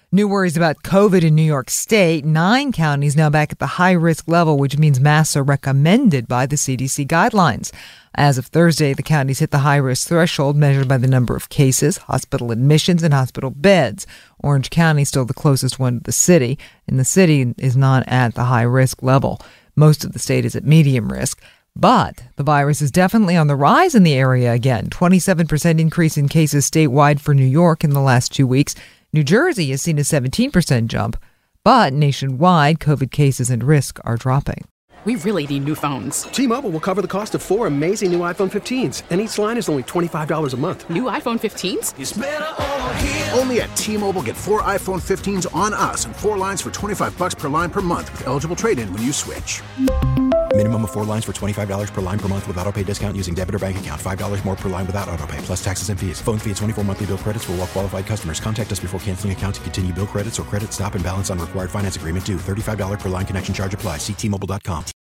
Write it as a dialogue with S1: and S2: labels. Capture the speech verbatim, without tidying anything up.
S1: New worries about COVID in New York State. Nine counties now back at the high-risk level, which means masks are recommended by the C D C guidelines. As of Thursday, the counties hit the high-risk threshold measured by the number of cases, hospital admissions, and hospital beds. Orange County is still the closest one to the city, and the city is not at the high-risk level. Most of the state is at medium risk. But the virus is definitely on the rise in the area again. twenty-seven percent increase in cases statewide for New York in the last two weeks. New Jersey has seen a seventeen percent jump, but nationwide, COVID cases and risk are dropping.
S2: We really need new phones.
S3: T-Mobile will cover the cost of four amazing new iPhone fifteens, and each line is only twenty-five dollars a month.
S2: New iPhone fifteens?
S4: It's better over here. Only at T-Mobile, get four iPhone fifteens on us and four lines for twenty-five bucks per line per month with eligible trade-in when you switch.
S5: Minimum of four lines for twenty-five dollars per line per month with autopay discount using debit or bank account. five dollars more per line without autopay, plus taxes and fees. Phone fee at twenty-four monthly bill credits for well-qualified customers. Contact us before canceling account to continue bill credits or credit stop and balance on required finance agreement due. thirty-five dollars per line connection charge applies. See T Mobile dot com.